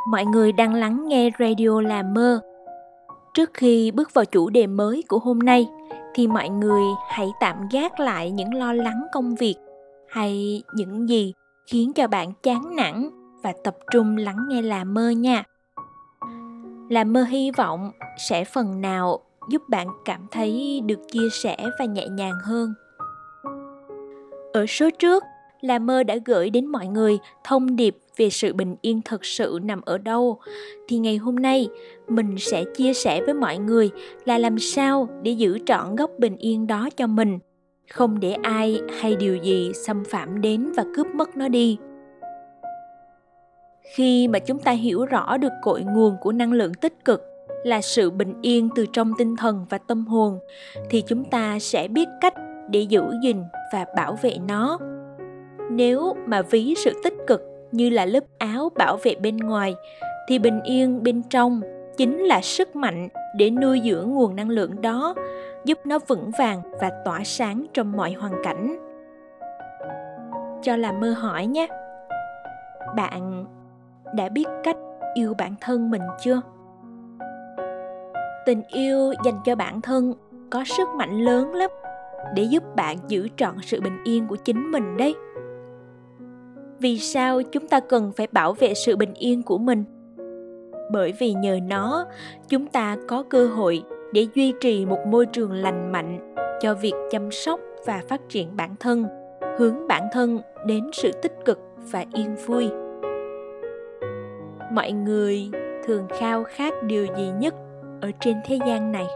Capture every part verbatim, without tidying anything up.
Mọi người đang lắng nghe Radio Làm Mơ. Trước khi bước vào chủ đề mới của hôm nay, thì mọi người hãy tạm gác lại những lo lắng công việc hay những gì khiến cho bạn chán nản và tập trung lắng nghe Làm Mơ nha. Làm Mơ hy vọng sẽ phần nào giúp bạn cảm thấy được chia sẻ và nhẹ nhàng hơn. Ở số trước, Làm Mơ đã gửi đến mọi người thông điệp về sự bình yên thực sự nằm ở đâu. Thì ngày hôm nay, mình sẽ chia sẻ với mọi người là làm sao để giữ trọn góc bình yên đó cho mình, không để ai hay điều gì xâm phạm đến và cướp mất nó đi. Khi mà chúng ta hiểu rõ được cội nguồn của năng lượng tích cực là sự bình yên từ trong tinh thần và tâm hồn, thì chúng ta sẽ biết cách để giữ gìn và bảo vệ nó. Nếu mà ví sự tích cực như là lớp áo bảo vệ bên ngoài, thì bình yên bên trong chính là sức mạnh để nuôi dưỡng nguồn năng lượng đó, giúp nó vững vàng và tỏa sáng trong mọi hoàn cảnh. Cho Làm Mơ hỏi nhé, bạn đã biết cách yêu bản thân mình chưa? Tình yêu dành cho bản thân có sức mạnh lớn lắm để giúp bạn giữ trọn sự bình yên của chính mình đấy. Vì sao chúng ta cần phải bảo vệ sự bình yên của mình? Bởi vì nhờ nó, chúng ta có cơ hội để duy trì một môi trường lành mạnh cho việc chăm sóc và phát triển bản thân, hướng bản thân đến sự tích cực và yên vui. Mọi người thường khao khát điều gì nhất ở trên thế gian này?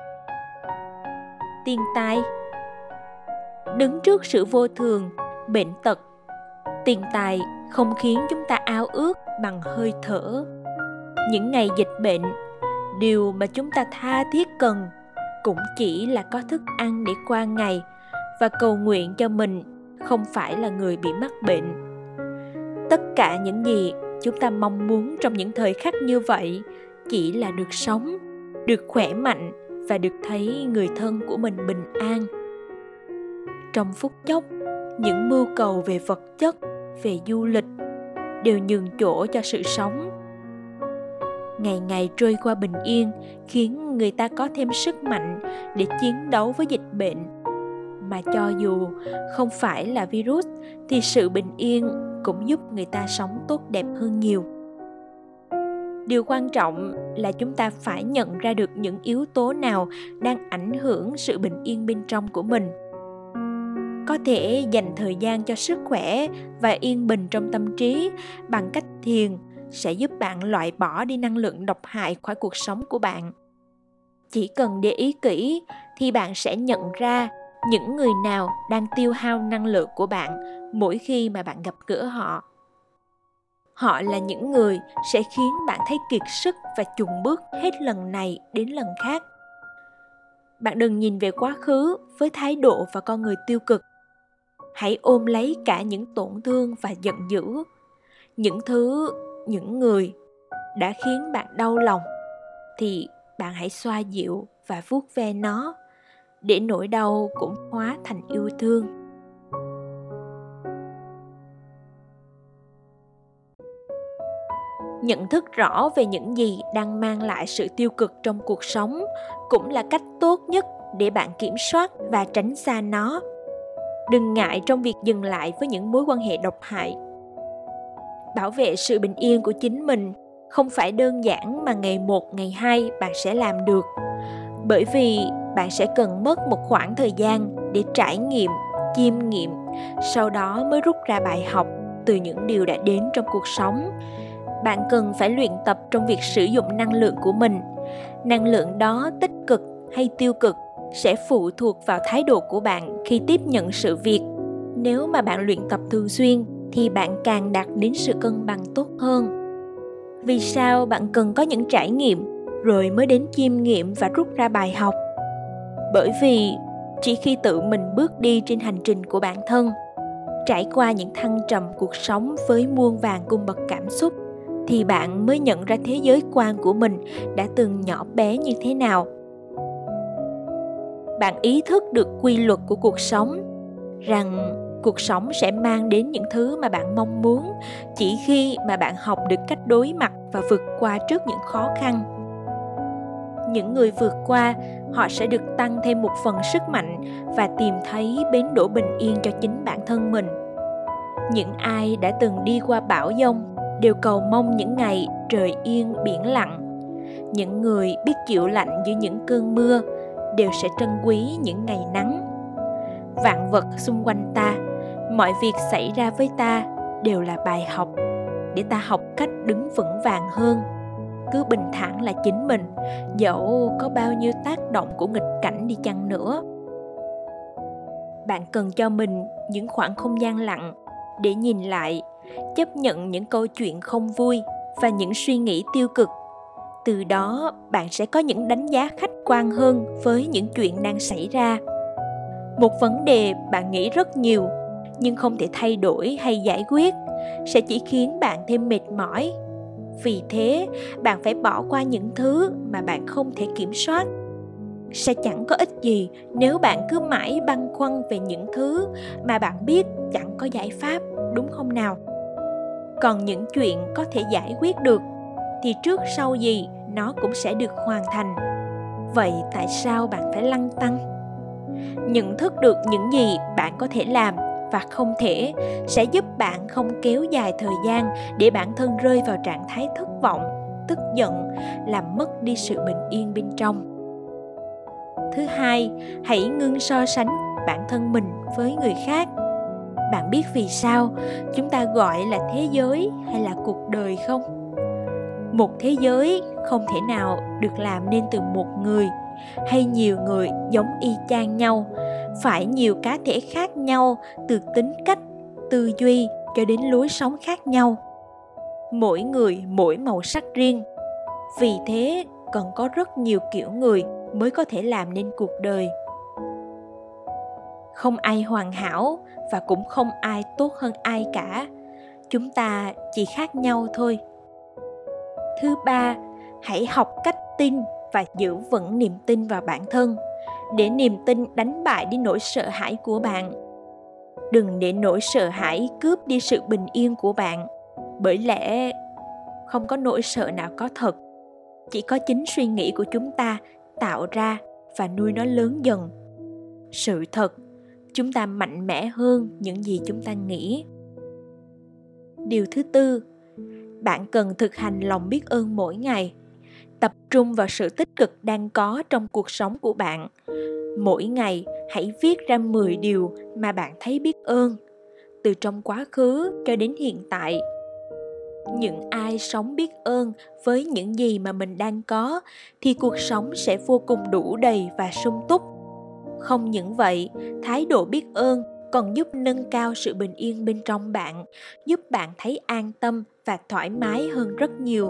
Tiền tài. Đứng trước sự vô thường, bệnh tật, tiền tài không khiến chúng ta ao ước bằng hơi thở. Những ngày dịch bệnh, điều mà chúng ta tha thiết cần cũng chỉ là có thức ăn để qua ngày và cầu nguyện cho mình không phải là người bị mắc bệnh. Tất cả những gì chúng ta mong muốn trong những thời khắc như vậy chỉ là được sống, được khỏe mạnh và được thấy người thân của mình bình an. Trong phút chốc, những mưu cầu về vật chất, về du lịch đều nhường chỗ cho sự sống. Ngày ngày trôi qua bình yên khiến người ta có thêm sức mạnh để chiến đấu với dịch bệnh. Mà cho dù không phải là virus thì sự bình yên cũng giúp người ta sống tốt đẹp hơn nhiều. Điều quan trọng là chúng ta phải nhận ra được những yếu tố nào đang ảnh hưởng sự bình yên bên trong của mình. Có thể dành thời gian cho sức khỏe và yên bình trong tâm trí bằng cách thiền sẽ giúp bạn loại bỏ đi năng lượng độc hại khỏi cuộc sống của bạn. Chỉ cần để ý kỹ thì bạn sẽ nhận ra những người nào đang tiêu hao năng lượng của bạn mỗi khi mà bạn gặp gỡ họ. Họ là những người sẽ khiến bạn thấy kiệt sức và chùn bước hết lần này đến lần khác. Bạn đừng nhìn về quá khứ với thái độ và con người tiêu cực. Hãy ôm lấy cả những tổn thương và giận dữ, những thứ, những người đã khiến bạn đau lòng, thì bạn hãy xoa dịu và vuốt ve nó, để nỗi đau cũng hóa thành yêu thương. Nhận thức rõ về những gì đang mang lại sự tiêu cực trong cuộc sống cũng là cách tốt nhất để bạn kiểm soát và tránh xa nó. Đừng ngại trong việc dừng lại với những mối quan hệ độc hại. Bảo vệ sự bình yên của chính mình không phải đơn giản mà ngày một, ngày hai bạn sẽ làm được. Bởi vì bạn sẽ cần mất một khoảng thời gian để trải nghiệm, chiêm nghiệm, sau đó mới rút ra bài học từ những điều đã đến trong cuộc sống. Bạn cần phải luyện tập trong việc sử dụng năng lượng của mình. Năng lượng đó tích cực hay tiêu cực sẽ phụ thuộc vào thái độ của bạn khi tiếp nhận sự việc. Nếu mà bạn luyện tập thường xuyên thì bạn càng đạt đến sự cân bằng tốt hơn. Vì sao bạn cần có những trải nghiệm rồi mới đến chiêm nghiệm và rút ra bài học? Bởi vì chỉ khi tự mình bước đi trên hành trình của bản thân, trải qua những thăng trầm cuộc sống với muôn vàn cung bậc cảm xúc, thì bạn mới nhận ra thế giới quan của mình đã từng nhỏ bé như thế nào. Bạn ý thức được quy luật của cuộc sống, rằng cuộc sống sẽ mang đến những thứ mà bạn mong muốn chỉ khi mà bạn học được cách đối mặt và vượt qua trước những khó khăn. Những người vượt qua, họ sẽ được tăng thêm một phần sức mạnh và tìm thấy bến đỗ bình yên cho chính bản thân mình. Những ai đã từng đi qua bão giông đều cầu mong những ngày trời yên biển lặng. Những người biết chịu lạnh giữa những cơn mưa đều sẽ trân quý những ngày nắng. Vạn vật xung quanh ta, mọi việc xảy ra với ta đều là bài học để ta học cách đứng vững vàng hơn. Cứ bình thản là chính mình, dẫu có bao nhiêu tác động của nghịch cảnh đi chăng nữa. Bạn cần cho mình những khoảng không gian lặng để nhìn lại, chấp nhận những câu chuyện không vui và những suy nghĩ tiêu cực. Từ đó, bạn sẽ có những đánh giá khách quan hơn với những chuyện đang xảy ra. Một vấn đề bạn nghĩ rất nhiều, nhưng không thể thay đổi hay giải quyết, sẽ chỉ khiến bạn thêm mệt mỏi. Vì thế, bạn phải bỏ qua những thứ mà bạn không thể kiểm soát. Sẽ chẳng có ích gì nếu bạn cứ mãi băn khoăn về những thứ mà bạn biết chẳng có giải pháp, đúng không nào? Còn những chuyện có thể giải quyết được thì trước sau gì nó cũng sẽ được hoàn thành. Vậy tại sao bạn phải lăn tăn? Nhận thức được những gì bạn có thể làm và không thể sẽ giúp bạn không kéo dài thời gian để bản thân rơi vào trạng thái thất vọng, tức giận, làm mất đi sự bình yên bên trong. Thứ hai, hãy ngưng so sánh bản thân mình với người khác. Bạn biết vì sao chúng ta gọi là thế giới hay là cuộc đời không? Một thế giới không thể nào được làm nên từ một người hay nhiều người giống y chang nhau, phải nhiều cá thể khác nhau từ tính cách, tư duy cho đến lối sống khác nhau. Mỗi người mỗi màu sắc riêng. Vì thế cần có rất nhiều kiểu người mới có thể làm nên cuộc đời. Không ai hoàn hảo và cũng không ai tốt hơn ai cả. Chúng ta chỉ khác nhau thôi. Thứ ba, hãy học cách tin và giữ vững niềm tin vào bản thân, để niềm tin đánh bại đi nỗi sợ hãi của bạn. Đừng để nỗi sợ hãi cướp đi sự bình yên của bạn, bởi lẽ không có nỗi sợ nào có thật. Chỉ có chính suy nghĩ của chúng ta tạo ra và nuôi nó lớn dần. Sự thật, chúng ta mạnh mẽ hơn những gì chúng ta nghĩ. Điều thứ tư, bạn cần thực hành lòng biết ơn mỗi ngày. Tập trung vào sự tích cực đang có trong cuộc sống của bạn. Mỗi ngày, hãy viết ra mười điều mà bạn thấy biết ơn, từ trong quá khứ cho đến hiện tại. Những ai sống biết ơn với những gì mà mình đang có thì cuộc sống sẽ vô cùng đủ đầy và sung túc. Không những vậy, thái độ biết ơn còn giúp nâng cao sự bình yên bên trong bạn, giúp bạn thấy an tâm và thoải mái hơn rất nhiều.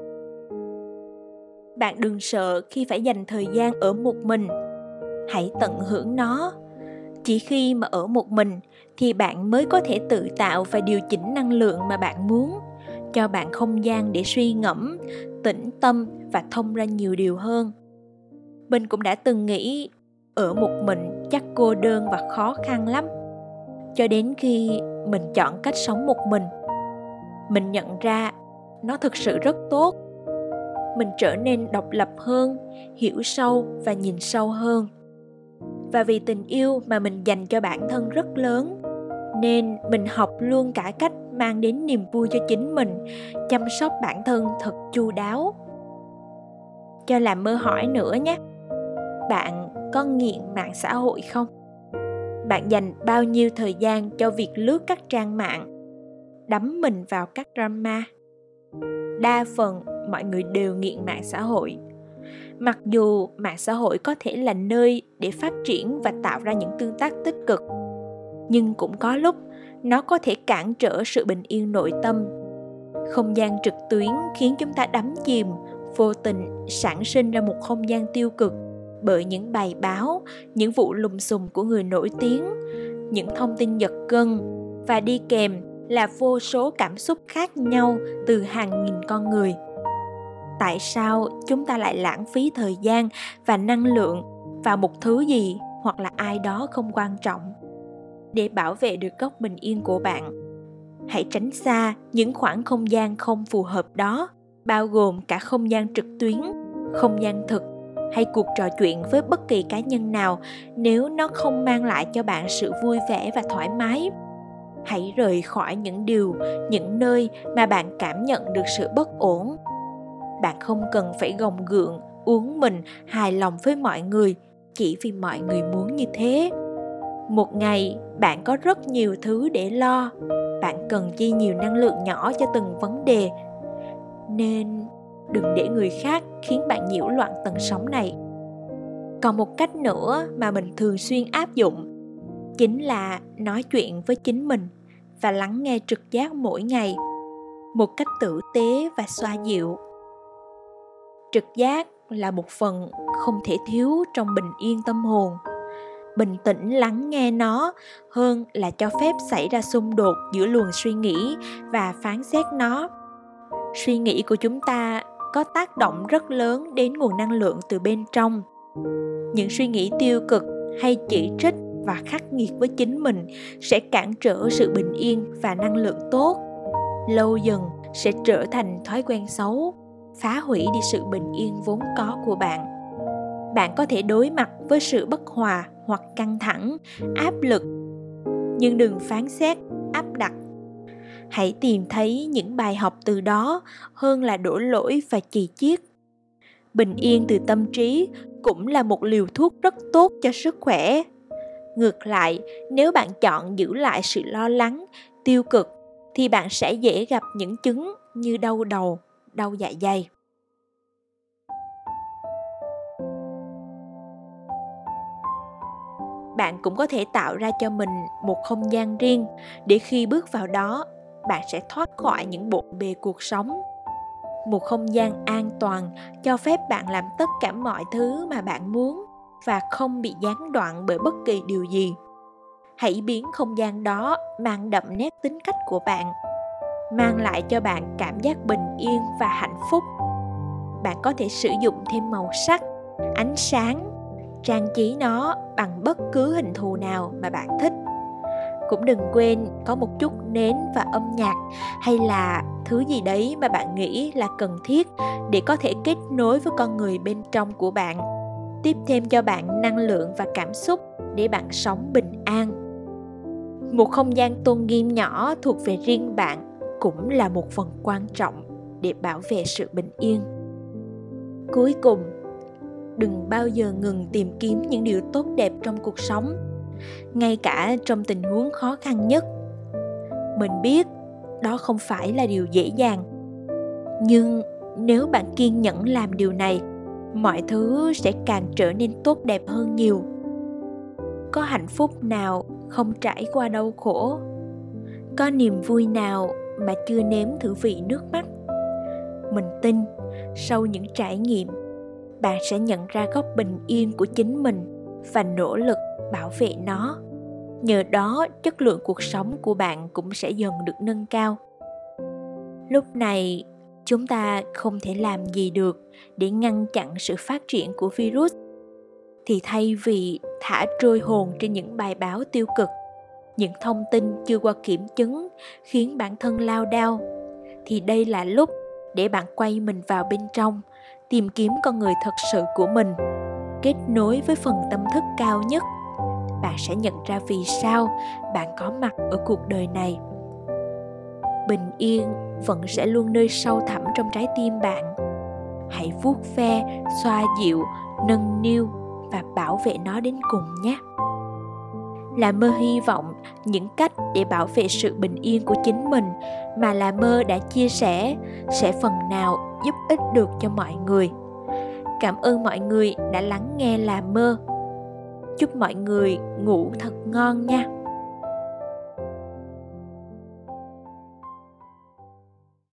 Bạn đừng sợ khi phải dành thời gian ở một mình. Hãy tận hưởng nó. Chỉ khi mà ở một mình thì bạn mới có thể tự tạo và điều chỉnh năng lượng mà bạn muốn, cho bạn không gian để suy ngẫm, tĩnh tâm và thông ra nhiều điều hơn. Mình cũng đã từng nghĩ ở một mình chắc cô đơn và khó khăn lắm. Cho đến khi mình chọn cách sống một mình, mình nhận ra nó thực sự rất tốt. Mình trở nên độc lập hơn, hiểu sâu và nhìn sâu hơn. Và vì tình yêu mà mình dành cho bản thân rất lớn, nên mình học luôn cả cách mang đến niềm vui cho chính mình, chăm sóc bản thân thật chu đáo. Cho làm mơ hỏi nữa nhé, bạn có nghiện mạng xã hội không? Bạn dành bao nhiêu thời gian cho việc lướt các trang mạng, đắm mình vào các drama? Đa phần mọi người đều nghiện mạng xã hội. Mặc dù mạng xã hội có thể là nơi để phát triển và tạo ra những tương tác tích cực, nhưng cũng có lúc nó có thể cản trở sự bình yên nội tâm. Không gian trực tuyến khiến chúng ta đắm chìm, vô tình sản sinh ra một không gian tiêu cực bởi những bài báo, những vụ lùm xùm của người nổi tiếng, những thông tin giật gân, và đi kèm là vô số cảm xúc khác nhau từ hàng nghìn con người. Tại sao chúng ta lại lãng phí thời gian và năng lượng vào một thứ gì hoặc là ai đó không quan trọng? để bảo vệ được góc bình yên của bạn. Hãy tránh xa những khoảng không gian không phù hợp đó, bao gồm cả không gian trực tuyến, không gian thực hay cuộc trò chuyện với bất kỳ cá nhân nào nếu nó không mang lại cho bạn sự vui vẻ và thoải mái. Hãy rời khỏi những điều, những nơi mà bạn cảm nhận được sự bất ổn. Bạn không cần phải gồng gượng, uốn mình, hài lòng với mọi người chỉ vì mọi người muốn như thế. Một ngày, bạn có rất nhiều thứ để lo. Bạn cần chi nhiều năng lượng nhỏ cho từng vấn đề. Nên đừng để người khác khiến bạn nhiễu loạn tần sóng này. Còn một cách nữa mà mình thường xuyên áp dụng chính là nói chuyện với chính mình và lắng nghe trực giác mỗi ngày một cách tử tế và xoa dịu. Trực giác là một phần không thể thiếu trong bình yên tâm hồn. Bình tĩnh lắng nghe nó hơn là cho phép xảy ra xung đột giữa luồng suy nghĩ và phán xét nó. Suy nghĩ của chúng ta có tác động rất lớn đến nguồn năng lượng từ bên trong. Những suy nghĩ tiêu cực hay chỉ trích và khắc nghiệt với chính mình sẽ cản trở sự bình yên và năng lượng tốt. Lâu dần sẽ trở thành thói quen xấu, phá hủy đi sự bình yên vốn có của bạn. Bạn có thể đối mặt với sự bất hòa hoặc căng thẳng, áp lực, nhưng đừng phán xét, áp đặt. Hãy tìm thấy những bài học từ đó hơn là đổ lỗi và chì chiết. Bình yên từ tâm trí cũng là một liều thuốc rất tốt cho sức khỏe. Ngược lại, nếu bạn chọn giữ lại sự lo lắng, tiêu cực, thì bạn sẽ dễ gặp những chứng như đau đầu, đau dạ dày. Bạn cũng có thể tạo ra cho mình một không gian riêng để khi bước vào đó, bạn sẽ thoát khỏi những bộn bề cuộc sống. Một không gian an toàn cho phép bạn làm tất cả mọi thứ mà bạn muốn và không bị gián đoạn bởi bất kỳ điều gì. Hãy biến không gian đó mang đậm nét tính cách của bạn, mang lại cho bạn cảm giác bình yên và hạnh phúc. Bạn có thể sử dụng thêm màu sắc, ánh sáng, trang trí nó bằng bất cứ hình thù nào mà bạn thích. Cũng đừng quên có một chút nến và âm nhạc hay là thứ gì đấy mà bạn nghĩ là cần thiết để có thể kết nối với con người bên trong của bạn, tiếp thêm cho bạn năng lượng và cảm xúc để bạn sống bình an. Một không gian tôn nghiêm nhỏ thuộc về riêng bạn cũng là một phần quan trọng để bảo vệ sự bình yên. Cuối cùng, đừng bao giờ ngừng tìm kiếm những điều tốt đẹp trong cuộc sống, ngay cả trong tình huống khó khăn nhất. Mình biết đó không phải là điều dễ dàng, nhưng nếu bạn kiên nhẫn làm điều này, mọi thứ sẽ càng trở nên tốt đẹp hơn nhiều. Có hạnh phúc nào không trải qua đau khổ? Có niềm vui nào mà chưa nếm thử vị nước mắt? Mình tin sau những trải nghiệm, bạn sẽ nhận ra góc bình yên của chính mình và nỗ lực bảo vệ nó. Nhờ đó, chất lượng cuộc sống của bạn cũng sẽ dần được nâng cao. Lúc này, chúng ta không thể làm gì được để ngăn chặn sự phát triển của virus. Thì thay vì thả trôi hồn trên những bài báo tiêu cực, những thông tin chưa qua kiểm chứng khiến bản thân lao đao, thì đây là lúc để bạn quay mình vào bên trong, tìm kiếm con người thật sự của mình, kết nối với phần tâm thức cao nhất. Bạn sẽ nhận ra vì sao bạn có mặt ở cuộc đời này. Bình yên vẫn sẽ luôn nơi sâu thẳm trong trái tim bạn. Hãy vuốt ve, xoa dịu, nâng niu và bảo vệ nó đến cùng nhé. Là Mơ hy vọng những cách để bảo vệ sự bình yên của chính mình mà Là Mơ đã chia sẻ sẽ phần nào giúp ích được cho mọi người. Cảm ơn mọi người đã lắng nghe Là Mơ. Chúc mọi người ngủ thật ngon nha.